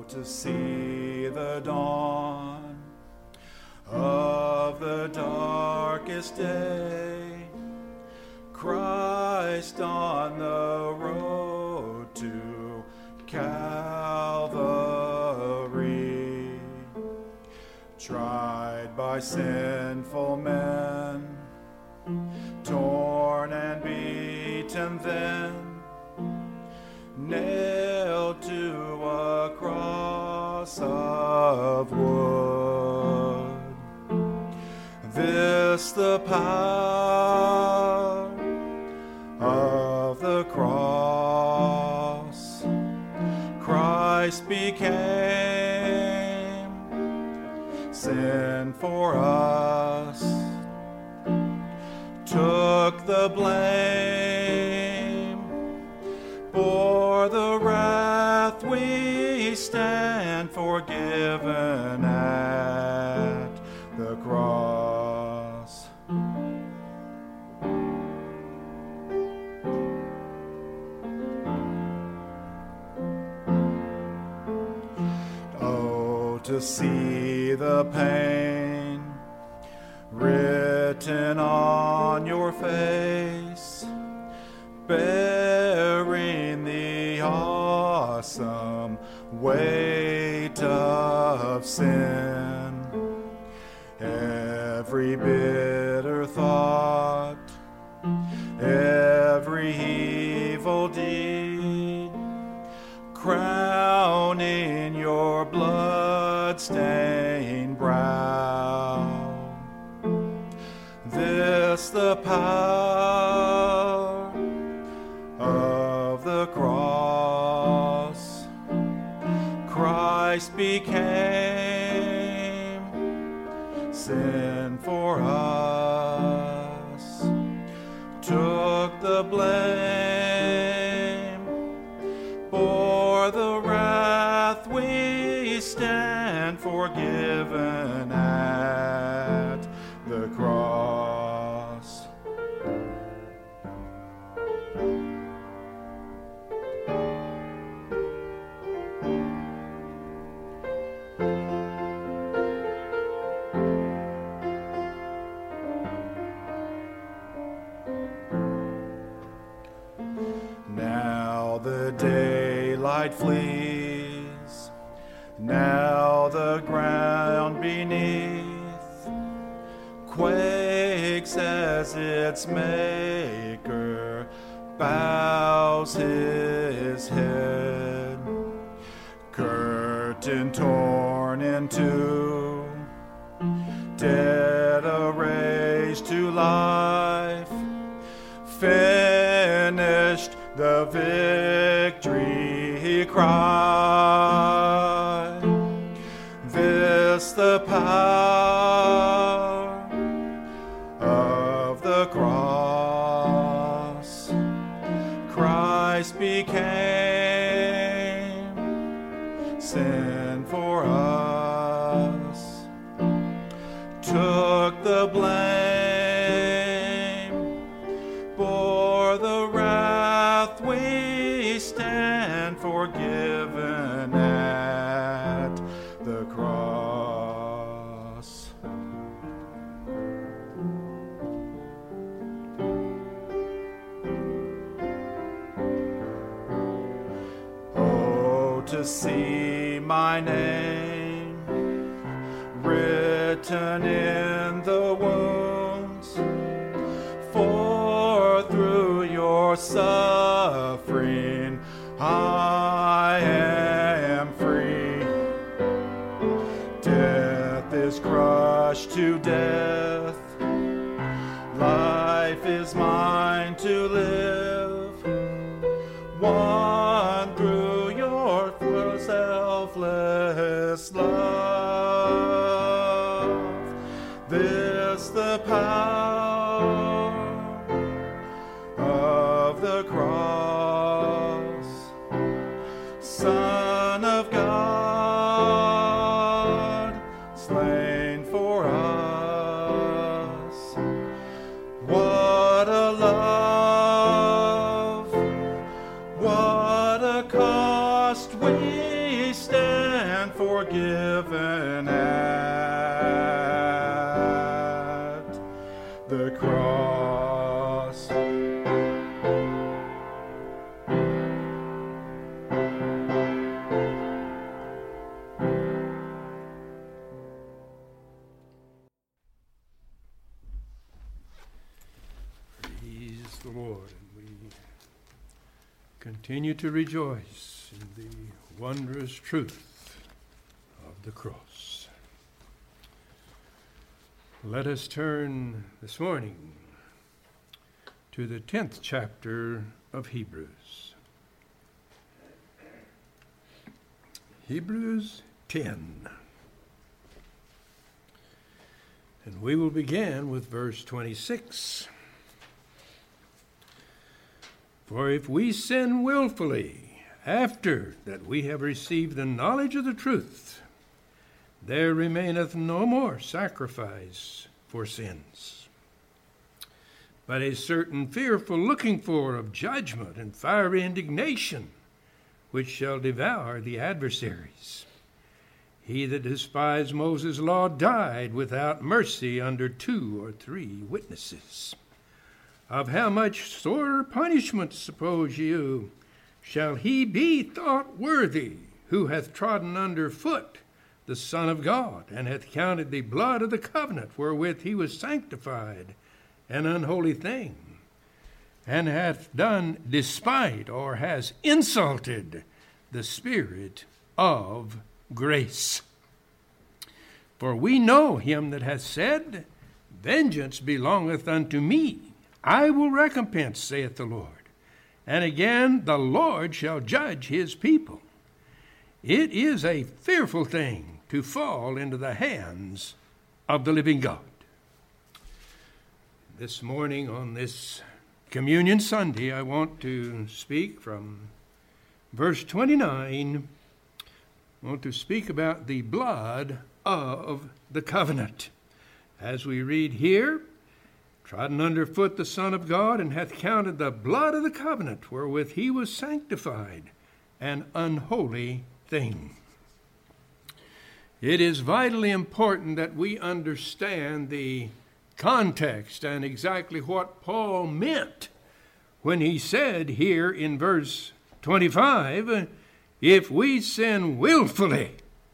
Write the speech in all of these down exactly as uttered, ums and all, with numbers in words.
to see the dawn of the darkest day, Christ on the road to Calvary, tried by sinful men, torn and beaten then, nailed to a cross of wood. This the power of the cross. Christ became sin for us, took the blame, bore the wrath we stand forgiven at the cross. Oh, to see the pain written on your face, bearing the awesome weight of sin. Every bitter thought, every evil deed, crowning your blood-stained brow. This the power of the cross. Christ became sin for us, took the blame, bore the wrath we stand forgiven at the cross. Now the daylight flees, now the ground beneath quakes as its maker bows his head. Curtain torn in two, dead erased to life, finished the victory he cried. This the power of the cross. Christ became sin for us, took the blame, bore the wrath we stand forgiven at the cross. Oh, to see my name written in the wounds, for through your suffering I am free. Death is crushed to death, life is mine to live, won through your selfless love. This the power of the cross. Son of God, slain for us. What a love, what a cost we stand forgiven at the cross. Praise the Lord, and we continue to rejoice in the wondrous truth of the cross. Let us turn this morning to the tenth chapter of Hebrews. Hebrews ten. And we will begin with verse twenty-six. For if we sin willfully, after that we have received the knowledge of the truth, there remaineth no more sacrifice for sins, but a certain fearful looking for of judgment and fiery indignation, which shall devour the adversaries. He that despised Moses' law died without mercy under two or three witnesses. Of how much sorer punishment, suppose you, shall he be thought worthy, who hath trodden under foot the Son of God, and hath counted the blood of the covenant wherewith he was sanctified an unholy thing, and hath done despite, or has insulted, the Spirit of grace? For we know him that hath said, Vengeance belongeth unto me, I will recompense, saith the Lord. And again, the Lord shall judge his people. It is a fearful thing to fall into the hands of the living God. This morning on this Communion Sunday, I want to speak from verse twenty-nine. I want to speak about the blood of the covenant. As we read here, trodden under foot the Son of God, and hath counted the blood of the covenant wherewith he was sanctified an unholy thing. It is vitally important that we understand the context and exactly what Paul meant when he said here in verse twenty-five, if we sin willfully.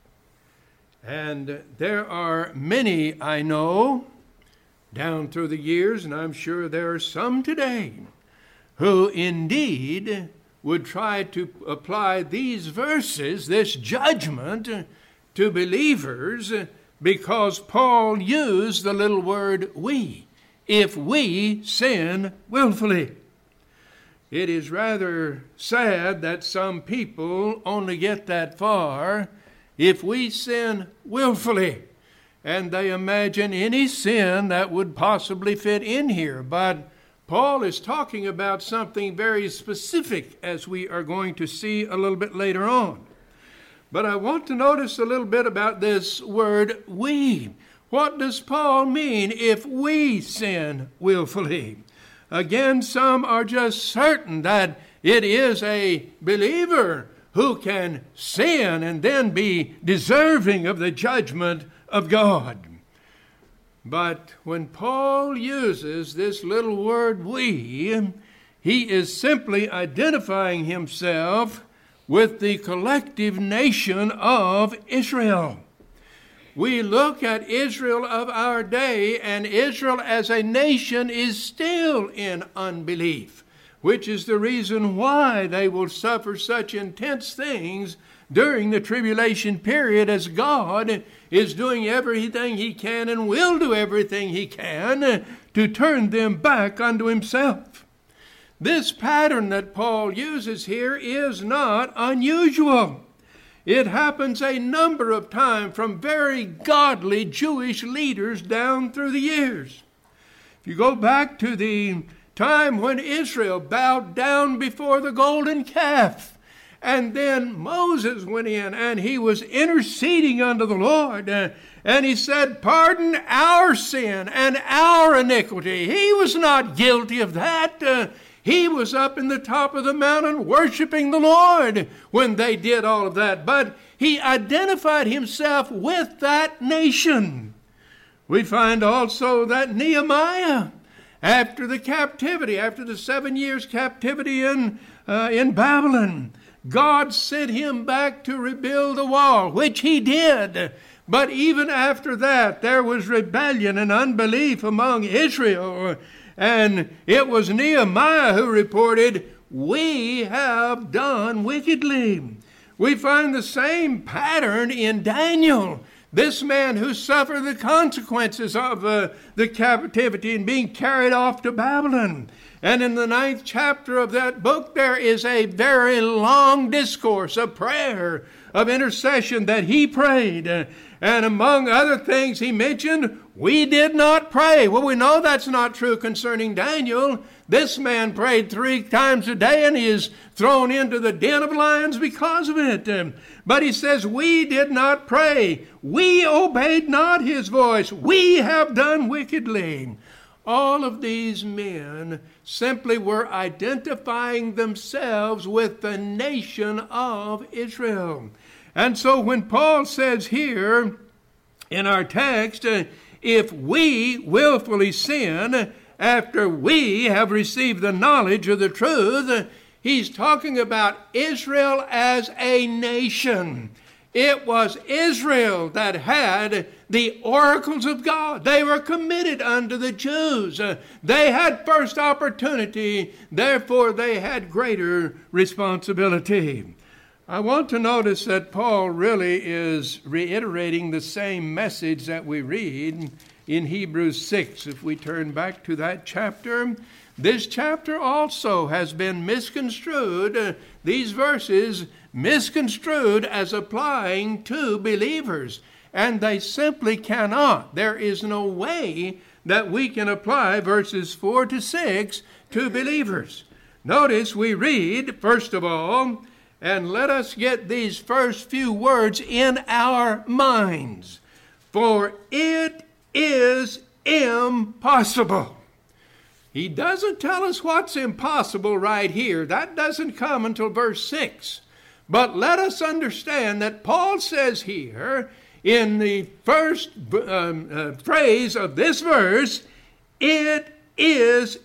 And there are many, I know, down through the years, and I'm sure there are some today, who indeed would try to apply these verses, this judgment, to believers, because Paul used the little word we, if we sin willfully. It is rather sad that some people only get that far, if we sin willfully, and they imagine any sin that would possibly fit in here. But Paul is talking about something very specific, as we are going to see a little bit later on. But I want to notice a little bit about this word we. What does Paul mean if we sin willfully? Again, some are just certain that it is a believer who can sin and then be deserving of the judgment of God. But when Paul uses this little word we, he is simply identifying himself with the collective nation of Israel. We look at Israel of our day, and Israel as a nation is still in unbelief, which is the reason why they will suffer such intense things during the tribulation period, as God is doing everything he can and will do everything he can to turn them back unto himself. This pattern that Paul uses here is not unusual. It happens a number of times from very godly Jewish leaders down through the years. If you go back to the time when Israel bowed down before the golden calf, and then Moses went in and he was interceding unto the Lord, uh, and he said, pardon our sin and our iniquity. He was not guilty of that. Uh, He was up in the top of the mountain worshiping the Lord when they did all of that. But he identified himself with that nation. We find also that Nehemiah, after the captivity, after the seven years captivity in, uh, in Babylon, God sent him back to rebuild the wall, which he did. But even after that, there was rebellion and unbelief among Israel. And it was Nehemiah who reported, "We have done wickedly." We find the same pattern in Daniel. This man who suffered the consequences of uh, the captivity and being carried off to Babylon. And in the ninth chapter of that book, there is a very long discourse, a prayer of intercession that he prayed. And among other things he mentioned, we did not pray. Well, we know that's not true concerning Daniel. This man prayed three times a day, and he is thrown into the den of lions because of it. But he says, we did not pray. We obeyed not his voice. We have done wickedly. All of these men simply were identifying themselves with the nation of Israel. And so when Paul says here in our text, uh, if we willfully sin after we have received the knowledge of the truth, uh, he's talking about Israel as a nation. It was Israel that had the oracles of God. They were committed unto the Jews. Uh, they had first opportunity, therefore they had greater responsibility. I want to notice that Paul really is reiterating the same message that we read in Hebrews six. If we turn back to that chapter, this chapter also has been misconstrued, uh, these verses misconstrued as applying to believers. And they simply cannot. There is no way that we can apply verses four to six to believers. Notice we read, first of all, and let us get these first few words in our minds. For it is impossible. He doesn't tell us what's impossible right here. That doesn't come until verse six. But let us understand that Paul says here, in the first um, uh, phrase of this verse, it is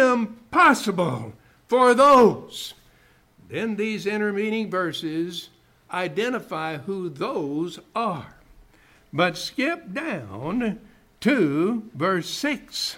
impossible for those. Then these intervening verses identify who those are. But skip down to verse six.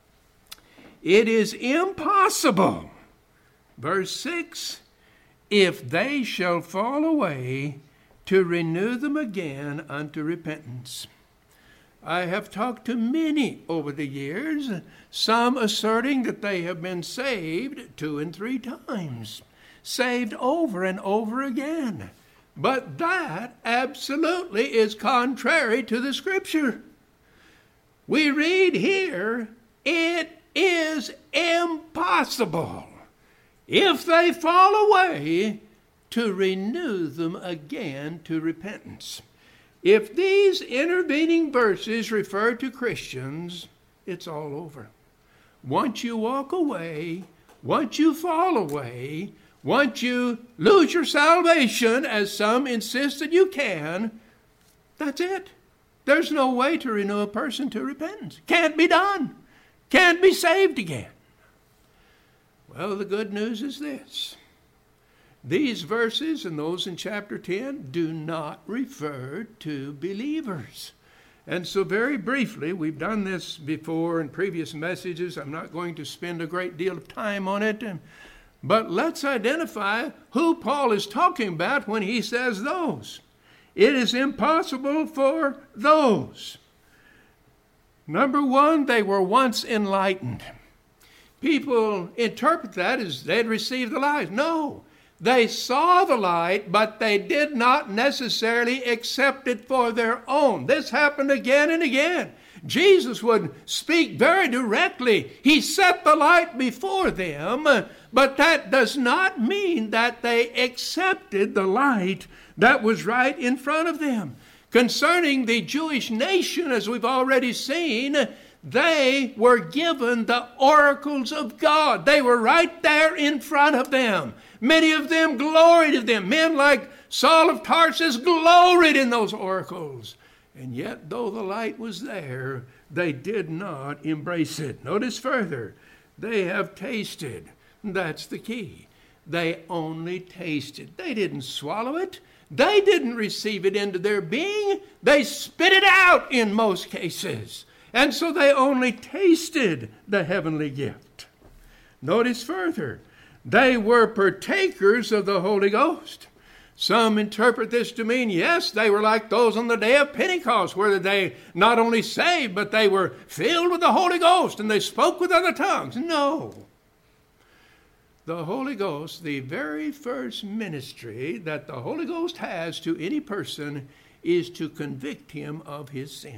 It is impossible, verse six, if they shall fall away, to renew them again unto repentance. I have talked to many over the years, some asserting that they have been saved two and three times, saved over and over again. But that absolutely is contrary to the Scripture. We read here, it is impossible, if they fall away, to renew them again to repentance. If these intervening verses refer to Christians, it's all over. Once you walk away, once you fall away, once you lose your salvation, as some insist that you can, that's it. There's no way to renew a person to repentance. Can't be done. Can't be saved again. Well, the good news is this. These verses and those in chapter ten do not refer to believers. And so very briefly, we've done this before in previous messages. I'm not going to spend a great deal of time on it. But let's identify who Paul is talking about when he says those. It is impossible for those. Number one, they were once enlightened. People interpret that as they'd received the light. No. They saw the light, but they did not necessarily accept it for their own. This happened again and again. Jesus would speak very directly. He set the light before them, but that does not mean that they accepted the light that was right in front of them. Concerning the Jewish nation, as we've already seen, They were given the oracles of God. They were right there in front of them. Many of them gloried in them. Men like Saul of Tarsus gloried in those oracles. And yet, though the light was there, they did not embrace it. Notice further, they have tasted. That's the key. They only tasted. They didn't swallow it. They didn't receive it into their being. They spit it out in most cases. And so they only tasted the heavenly gift. Notice further, they were partakers of the Holy Ghost. Some interpret this to mean, yes, they were like those on the day of Pentecost, where they not only saved, but they were filled with the Holy Ghost and they spoke with other tongues. No. The Holy Ghost, the very first ministry that the Holy Ghost has to any person is to convict him of his sin.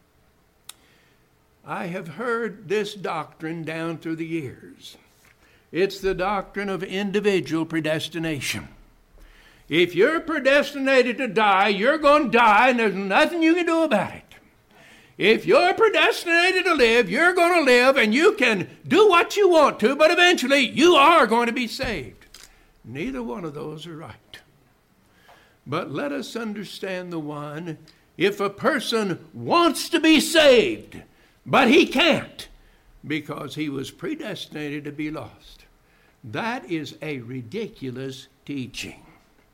I have heard this doctrine down through the years. It's the doctrine of individual predestination. If you're predestinated to die, you're going to die, and there's nothing you can do about it. If you're predestinated to live, you're going to live, and you can do what you want to, but eventually you are going to be saved. Neither one of those are right. But let us understand the one, if a person wants to be saved, but he can't because he was predestinated to be lost, that is a ridiculous teaching.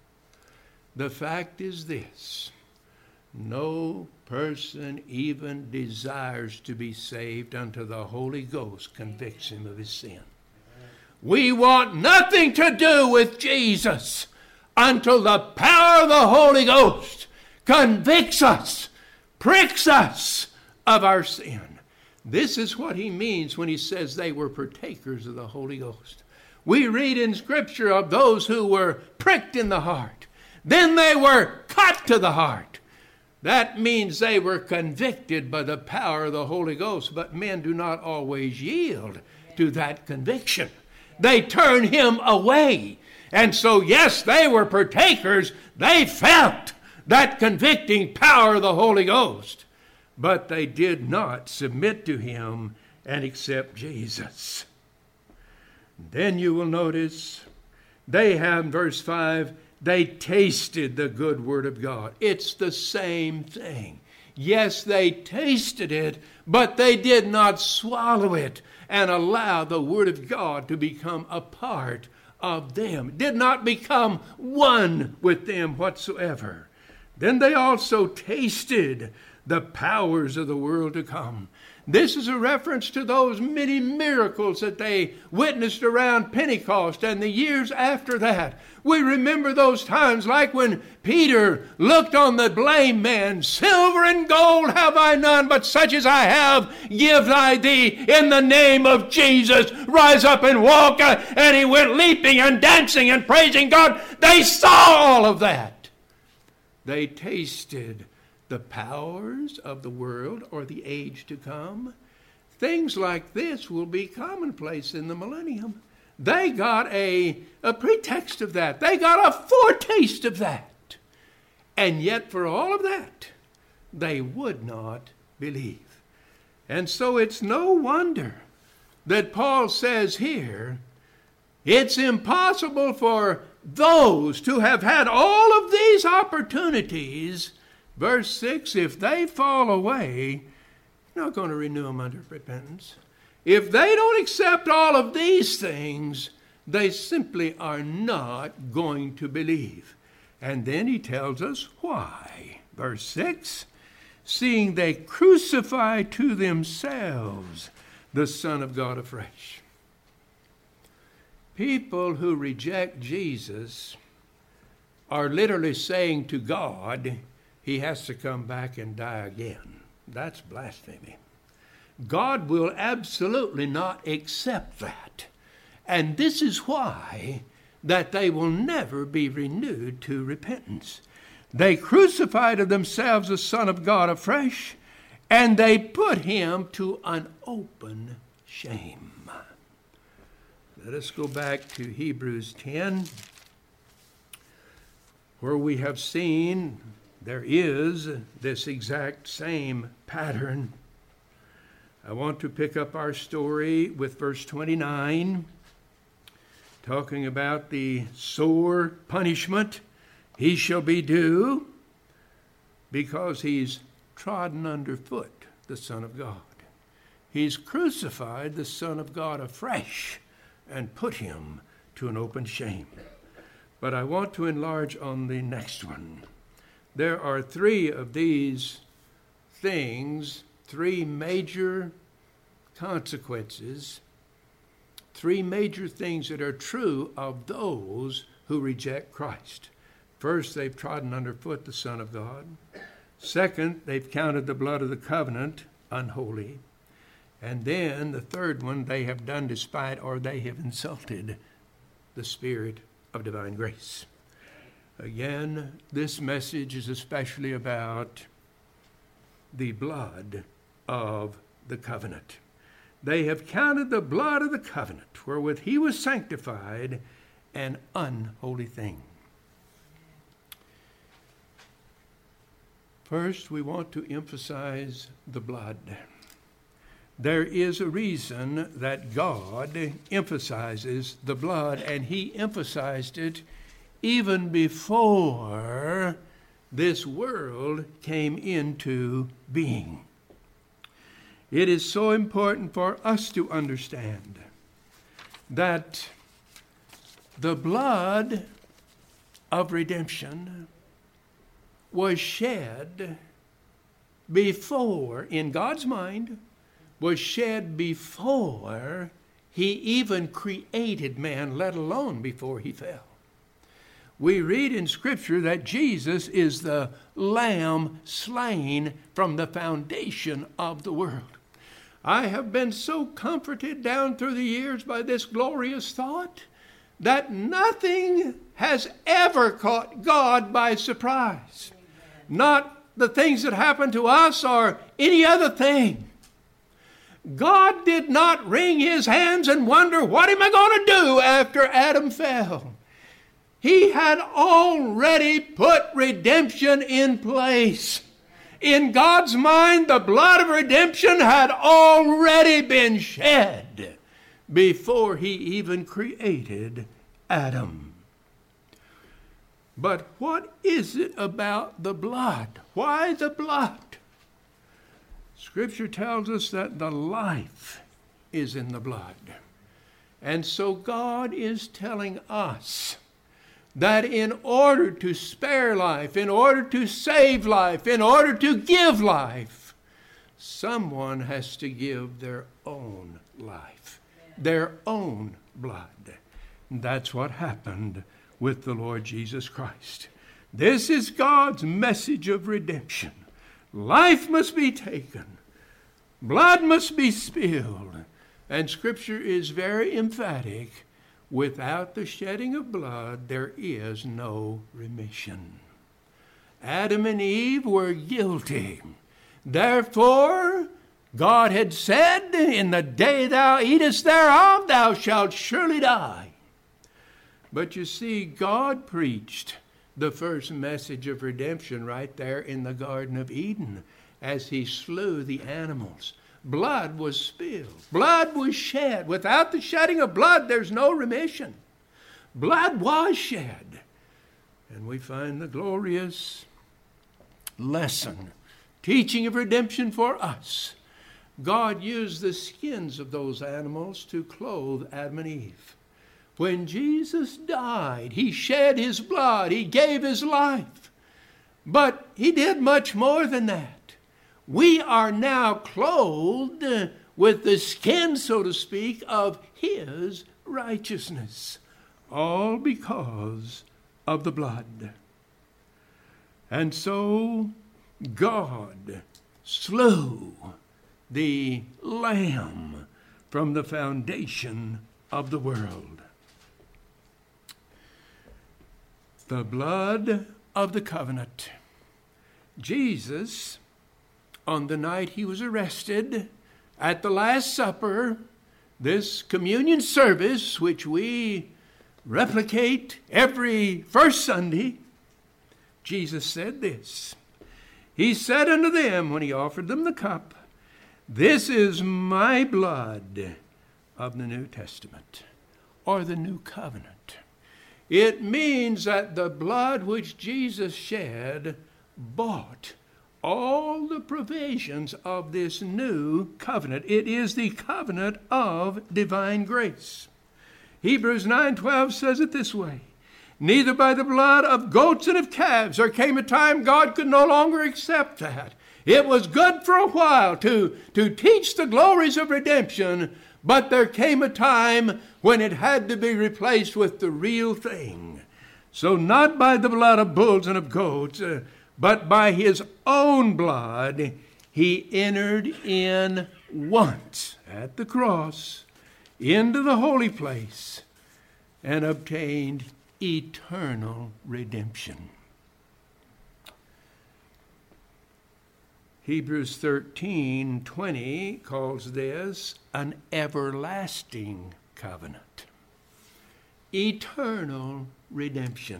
The fact is this: no person even desires to be saved until the Holy Ghost convicts him of his sin. We want nothing to do with Jesus until the power of the Holy Ghost convicts us, pricks us of our sin. This is what he means when he says they were partakers of the Holy Ghost. We read in Scripture of those who were pricked in the heart. Then they were cut to the heart. That means they were convicted by the power of the Holy Ghost. But men do not always yield to that conviction. They turn him away. And so, yes, they were partakers. They felt that convicting power of the Holy Ghost. But they did not submit to him and accept Jesus. Then you will notice they have, verse five, they tasted the good word of God. It's the same thing. Yes, they tasted it, but they did not swallow it and allow the word of God to become a part of them. It did not become one with them whatsoever. Then they also tasted the powers of the world to come. This is a reference to those many miracles that they witnessed around Pentecost and the years after that. We remember those times like when Peter looked on the lame man. Silver and gold have I none, but such as I have give I thee. In the name of Jesus, rise up and walk. And he went leaping and dancing and praising God. They saw all of that. They tasted the powers of the world or the age to come. Things like this will be commonplace in the millennium. They got a, a pretext of that. They got a foretaste of that. And yet for all of that, they would not believe. And so it's no wonder that Paul says here, it's impossible for those to have had all of these opportunities. Verse six, if they fall away, you're not going to renew them under repentance. If they don't accept all of these things, they simply are not going to believe. And then he tells us why. Verse six, seeing they crucify to themselves the Son of God afresh. People who reject Jesus are literally saying to God, he has to come back and die again. That's blasphemy. God will absolutely not accept that. And this is why that they will never be renewed to repentance. They crucify to themselves the Son of God afresh, and they put him to an open shame. Let us go back to Hebrews ten, where we have seen there is this exact same pattern. I want to pick up our story with verse twenty-nine, talking about the sore punishment he shall be due because he's trodden underfoot the Son of God. He's crucified the Son of God afresh and put him to an open shame. But I want to enlarge on the next one. There are three of these things, three major consequences, three major things that are true of those who reject Christ. First, they've trodden underfoot the Son of God. Second, they've counted the blood of the covenant unholy. And then the third one, they have done despite or they have insulted the Spirit of divine grace. Again, this message is especially about the blood of the covenant. They have counted the blood of the covenant wherewith he was sanctified an unholy thing. First, we want to emphasize the blood. There is a reason that God emphasizes the blood, and he emphasized it even before this world came into being. It is so important for us to understand that the blood of redemption was shed before, in God's mind, was shed before he even created man, let alone before he fell. We read in Scripture that Jesus is the Lamb slain from the foundation of the world. I have been so comforted down through the years by this glorious thought that nothing has ever caught God by surprise. Not the things that happen to us or any other thing. God did not wring his hands and wonder, what am I going to do after Adam fell? He had already put redemption in place. In God's mind, the blood of redemption had already been shed before he even created Adam. But what is it about the blood? Why the blood? Scripture tells us that the life is in the blood. And so God is telling us that in order to spare life, in order to save life, in order to give life, someone has to give their own life, their own blood. And that's what happened with the Lord Jesus Christ. This is God's message of redemption. Life must be taken. Blood must be spilled. And Scripture is very emphatic. Without the shedding of blood, there is no remission. Adam and Eve were guilty. Therefore, God had said, in the day thou eatest thereof, thou shalt surely die. But you see, God preached the first message of redemption right there in the Garden of Eden as he slew the animals. Blood was spilled. Blood was shed. Without the shedding of blood, there's no remission. Blood was shed. And we find the glorious lesson, teaching of redemption for us. God used the skins of those animals to clothe Adam and Eve. When Jesus died, he shed his blood. He gave his life. But he did much more than that. We are now clothed with the skin, so to speak, of his righteousness. All because of the blood. And so God slew the Lamb from the foundation of the world. The blood of the covenant. Jesus, on the night he was arrested, at the Last Supper, this communion service, which we replicate every first Sunday, Jesus said this. He said unto them, when he offered them the cup, This is my blood of the New Testament, or the New Covenant. It means that the blood which Jesus shed bought all the provisions of this new covenant. It is the covenant of divine grace. Hebrews nine twelve says it this way: neither by the blood of goats and of calves. There came a time God could no longer accept that. It was good for a while to, to teach the glories of redemption, but there came a time when it had to be replaced with the real thing. So not by the blood of bulls and of goats, uh, but by his own blood, he entered in once at the cross into the holy place and obtained eternal redemption. Hebrews thirteen twenty calls this an everlasting covenant. Eternal redemption.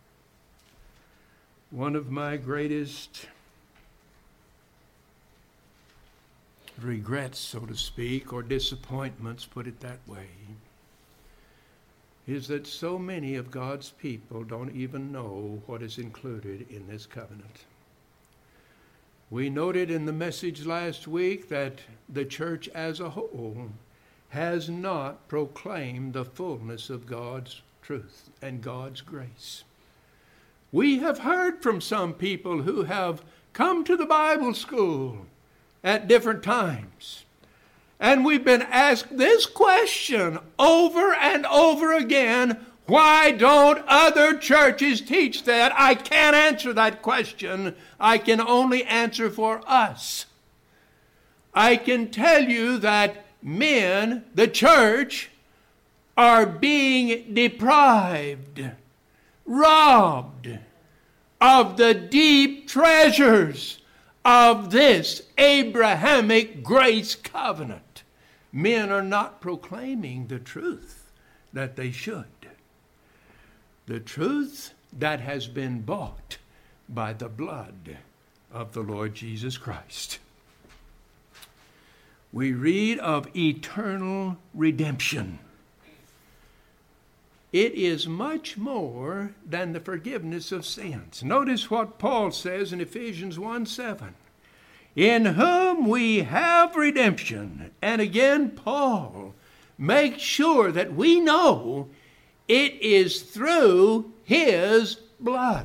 One of my greatest regrets, so to speak, or disappointments, put it that way, is that so many of God's people don't even know what is included in this covenant. We noted in the message last week that the church as a whole has not proclaimed the fullness of God's truth and God's grace. We have heard from some people who have come to the Bible school at different times, and we've been asked this question over and over again: why don't other churches teach that? I can't answer that question. I can only answer for us. I can tell you that men, the church, are being deprived, robbed of the deep treasures of this Abrahamic grace covenant. Men are not proclaiming the truth that they should. The truth that has been bought by the blood of the Lord Jesus Christ. We read of eternal redemption. It is much more than the forgiveness of sins. Notice what Paul says in Ephesians one seven. In whom we have redemption. And again, Paul makes sure that we know it is through his blood.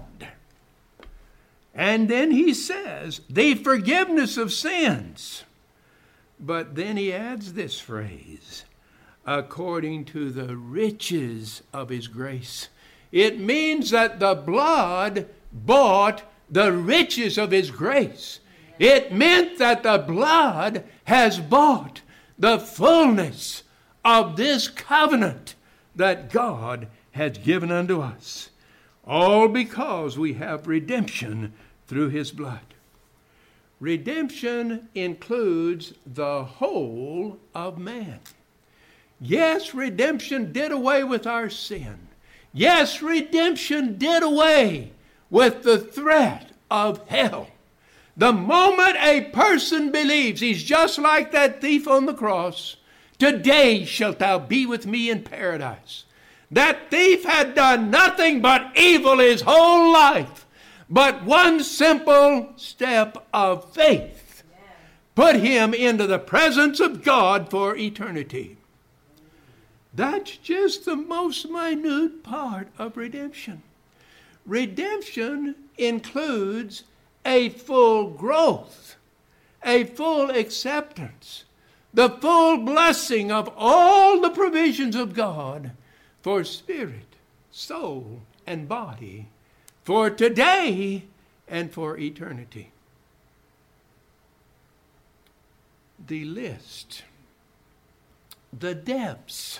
And then he says, the forgiveness of sins. But then he adds this phrase, according to the riches of his grace. It means that the blood bought the riches of his grace. It meant that the blood has bought the fullness of this covenant that God has given unto us. All because we have redemption through his blood. Redemption includes the whole of man. Yes, redemption did away with our sin. Yes, redemption did away with the threat of hell. The moment a person believes, he's just like that thief on the cross. Today shalt thou be with me in paradise. That thief had done nothing but evil his whole life. But one simple step of faith put him into the presence of God for eternity. That's just the most minute part of redemption. Redemption includes a full growth, a full acceptance, the full blessing of all the provisions of God for spirit, soul, and body, for today and for eternity. The list, the depths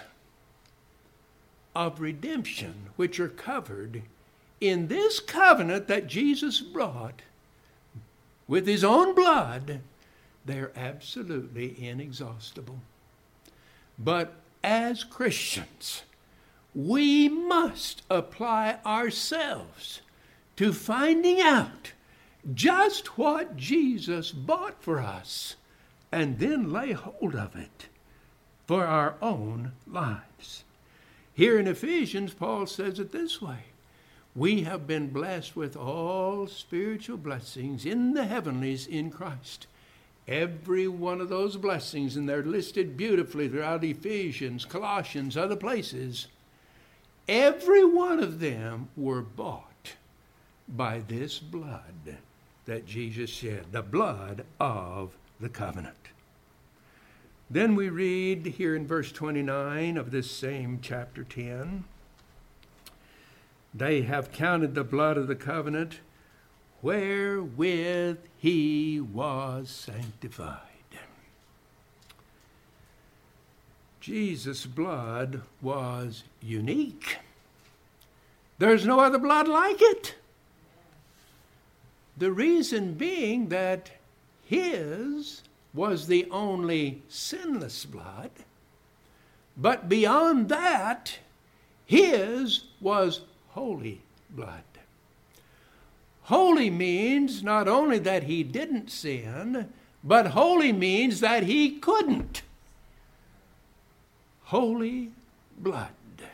of redemption which are covered in this covenant that Jesus brought with his own blood, they're absolutely inexhaustible. But as Christians, we must apply ourselves to finding out just what Jesus bought for us and then lay hold of it for our own lives. Here in Ephesians, Paul says it this way: we have been blessed with all spiritual blessings in the heavenlies in Christ. Every one of those blessings, and they're listed beautifully throughout Ephesians, Colossians, other places, every one of them were bought by this blood that Jesus shed, the blood of the covenant. Then we read here in verse twenty-nine of this same chapter ten, they have counted the blood of the covenant wherewith he was sanctified. Jesus' blood was unique. There's no other blood like it. The reason being that his was the only sinless blood, but beyond that, his was holy blood. Holy means not only that he didn't sin, but holy means that he couldn't. Holy blood.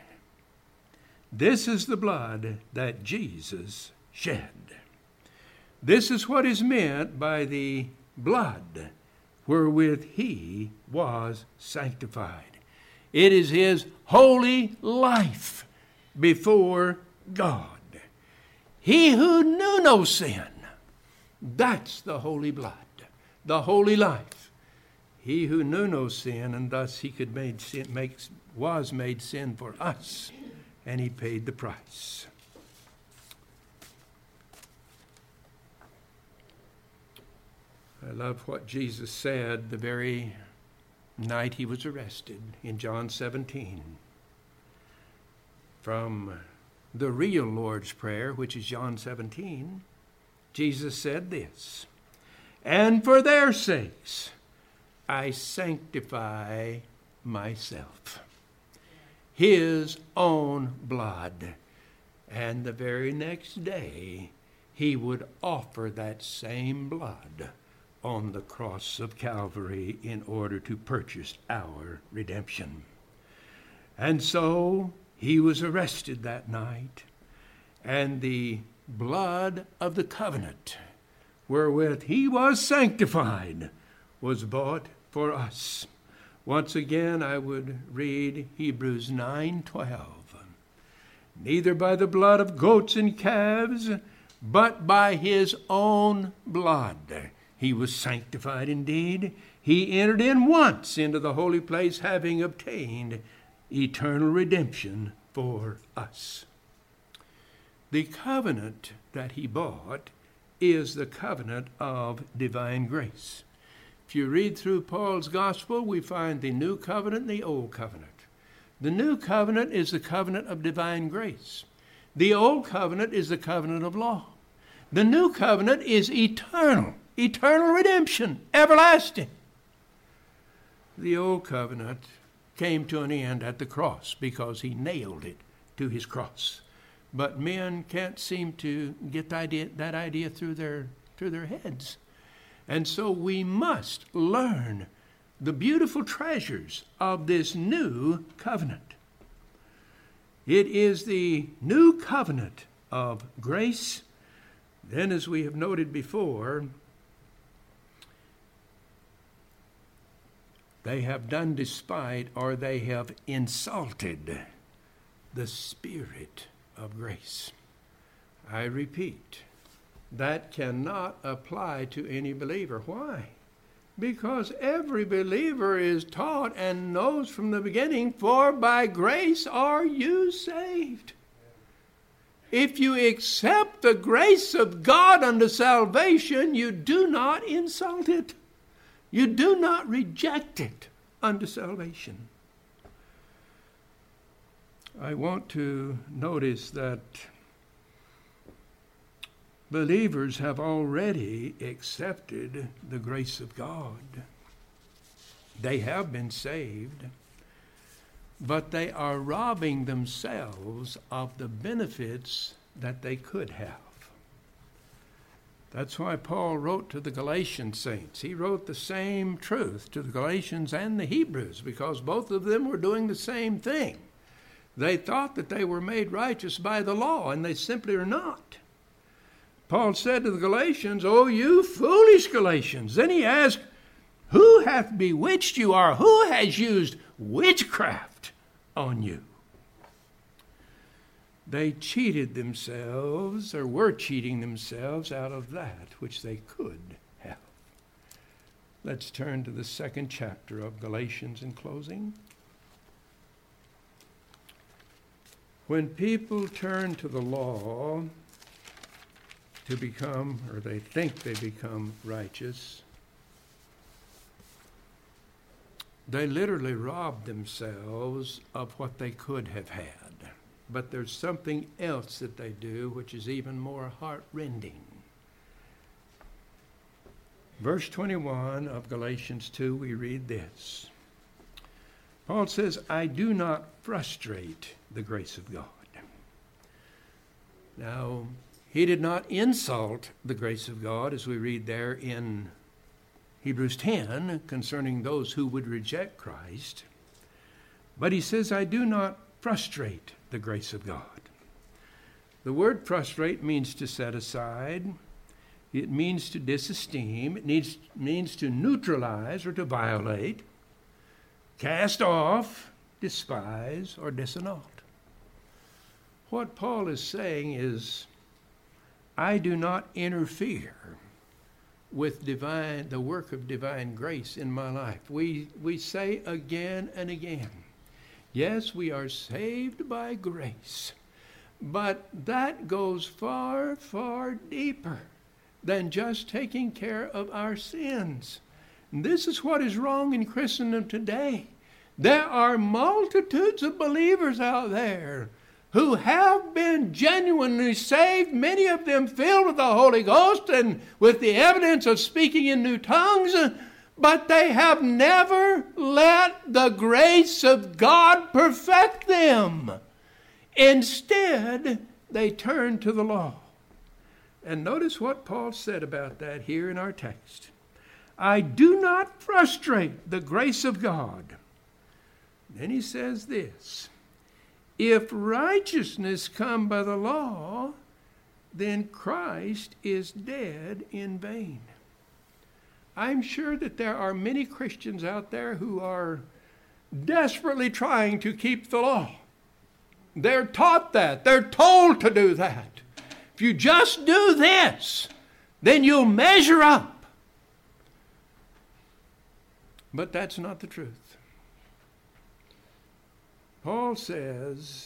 This is the blood that Jesus shed. This is what is meant by the blood wherewith he was sanctified. It is his holy life before God. He who knew no sin, that's the holy blood, the holy life. He who knew no sin, and thus he could made sin, make, was made sin for us, and he paid the price. I love what Jesus said the very night he was arrested in John seventeen. From the real Lord's Prayer, which is John seventeen, Jesus said this: "And for their sakes I sanctify myself." His own blood. And the very next day, he would offer that same blood on the cross of Calvary in order to purchase our redemption. And so he was arrested that night, and the blood of the covenant wherewith he was sanctified was bought for us. Once again, I would read Hebrews nine twelve. Neither by the blood of goats and calves, but by his own blood he was sanctified indeed. He entered in once into the holy place, having obtained eternal redemption for us. The covenant that he bought is the covenant of divine grace. If you read through Paul's gospel, we find the new covenant and the old covenant. The new covenant is the covenant of divine grace. The old covenant is the covenant of law. The new covenant is eternal, eternal redemption, everlasting. The old covenant came to an end at the cross because he nailed it to his cross. But men can't seem to get that idea, that idea through their, through their heads. And so we must learn the beautiful treasures of this new covenant. It is the new covenant of grace. Then, as we have noted before, they have done despite, or they have insulted the Spirit of grace. I repeat, that cannot apply to any believer. Why? Because every believer is taught and knows from the beginning, for by grace are you saved. If you accept the grace of God unto salvation, you do not insult it. You do not reject it unto salvation. I want to notice that believers have already accepted the grace of God. They have been saved, but they are robbing themselves of the benefits that they could have. That's why Paul wrote to the Galatian saints. He wrote the same truth to the Galatians and the Hebrews, because both of them were doing the same thing. They thought that they were made righteous by the law, and they simply are not. Paul said to the Galatians, "Oh, you foolish Galatians." Then he asked, "Who hath bewitched you, or who has used witchcraft on you?" They cheated themselves, or were cheating themselves out of that which they could have. Let's turn to the second chapter of Galatians in closing. When people turn to the law to become, or they think they become righteous, they literally rob themselves of what they could have had. But there's something else that they do which is even more heart-rending. Verse twenty-one of Galatians two, we read this. Paul says, "I do not frustrate the grace of God." Now, he did not insult the grace of God, as we read there in Hebrews ten, concerning those who would reject Christ. But he says, "I do not frustrate the grace of God." The word frustrate means to set aside. It means to disesteem. It needs, means to neutralize or to violate, cast off, despise, or disannul. What Paul is saying is, I do not interfere with divine, the work of divine grace in my life. We, we say again and again, yes, we are saved by grace, but that goes far, far deeper than just taking care of our sins. And this is what is wrong in Christendom today. There are multitudes of believers out there who have been genuinely saved, many of them filled with the Holy Ghost and with the evidence of speaking in new tongues, but they have never let the grace of God perfect them. Instead, they turn to the law. And notice what Paul said about that here in our text. I do not frustrate the grace of God. Then he says this, if righteousness come by the law, then Christ is dead in vain. I'm sure that there are many Christians out there who are desperately trying to keep the law. They're taught that. They're told to do that. If you just do this, then you'll measure up. But that's not the truth. Paul says,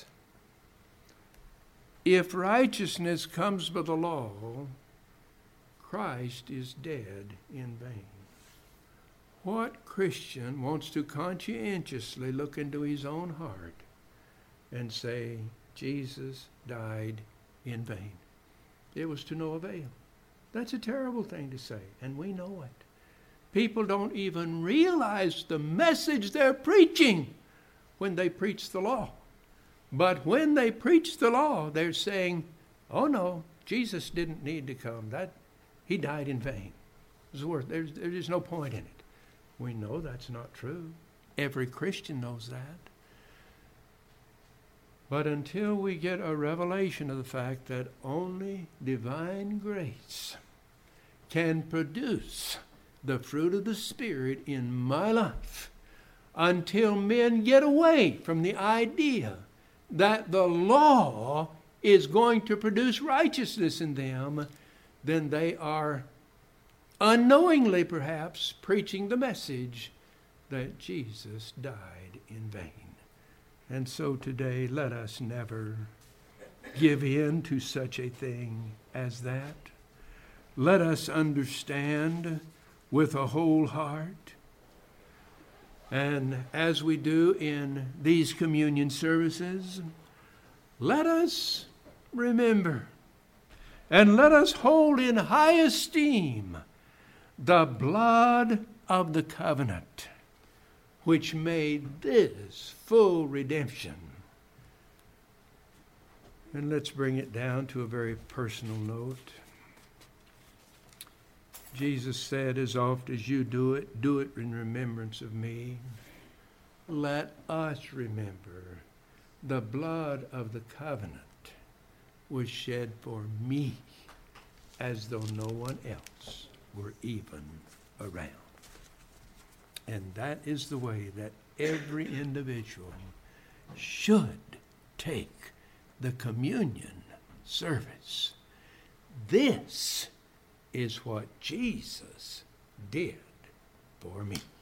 if righteousness comes by the law, Christ is dead in vain. What Christian wants to conscientiously look into his own heart and say, Jesus died in vain? It was to no avail. That's a terrible thing to say, and we know it. People don't even realize the message they're preaching when they preach the law. But when they preach the law, they're saying, oh no, Jesus didn't need to come. That he died in vain. There's, there's no point in it. We know that's not true. Every Christian knows that. But until we get a revelation of the fact that only divine grace can produce the fruit of the Spirit in my life, until men get away from the idea that the law is going to produce righteousness in them, then they are unknowingly perhaps preaching the message that Jesus died in vain. And so today, let us never give in to such a thing as that. Let us understand with a whole heart. And as we do in these communion services, let us remember and let us hold in high esteem the blood of the covenant, which made this full redemption. And let's bring it down to a very personal note. Jesus said, as oft as you do it, do it in remembrance of me. Let us remember the blood of the covenant was shed for me, as though no one else were even around. And that is the way that every individual should take the communion service. This is what Jesus did for me.